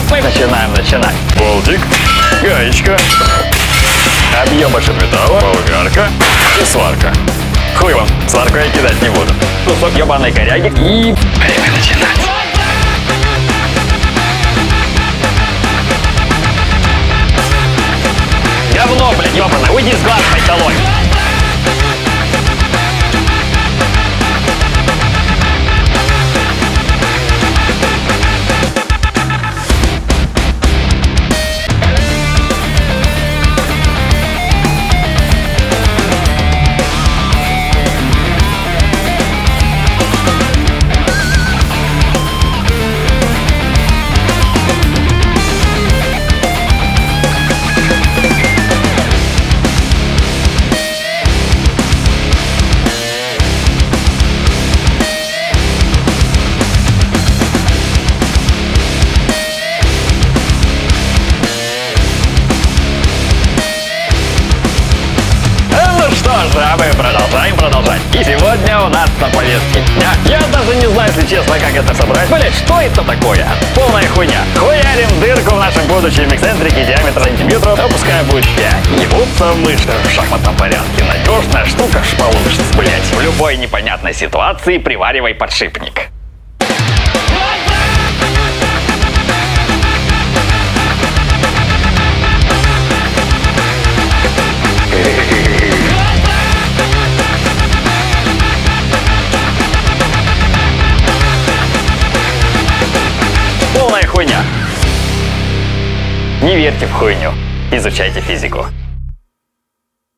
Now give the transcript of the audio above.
Мы начинаем. Болтик, гаечка, объемышек металла, болгарка и сварка. Хуй вам, сварку я кидать не буду. Кусок ебаной коряги и... Время начинать. Говно, блин, ебаное, уйди с глаз моей долой. А мы продолжать. И сегодня у нас на повестке дня. Я даже не знаю, если честно, как это собрать. Блять, что это такое? Полная хуйня. Хуярим дырку в нашем будущем эксцентрике диаметра сантиметров, а пускай будет 5. Ебутся мышцы в шахматном порядке. Надежная штука, ж получится, блять. В любой непонятной ситуации приваривай подшипник. Полная хуйня. Не верьте в хуйню. Изучайте физику.